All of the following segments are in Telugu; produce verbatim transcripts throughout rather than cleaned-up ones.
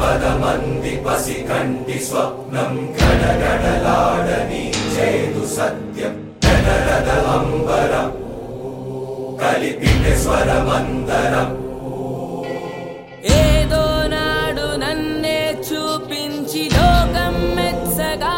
పదమంది పసి కంటి స్వప్నం గడగడలాడని చేదు సత్యం జనరద అంబరం కలిపితే స్వరమందరం ఏదో నాడు నన్నే చూపించి లోకం మెచ్చగా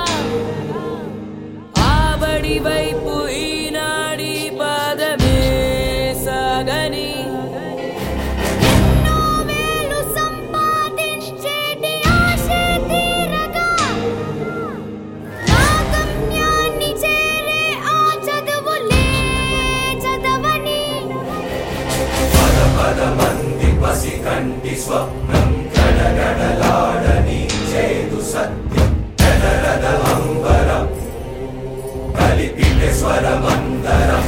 ఆబడి వైపు ఈనాడి పాదమే సాగని ఎన్నో వేలు సంపాదించేటి ఆశ తీరగా నా గమ్యాన్ని చేరే ఆ చదువులే చదవని పద పదమంది పసి కంటి స్వప్నం గడగడలాడని చేదు సత్యం జనరద అంబరం కలిపితే స్వరమందరం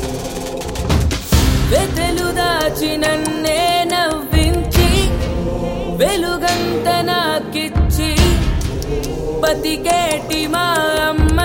వెతలు దాచి నన్నే నవ్వించి వెలుగంత నాకిచ్చి బతికేటి మా అమ్మ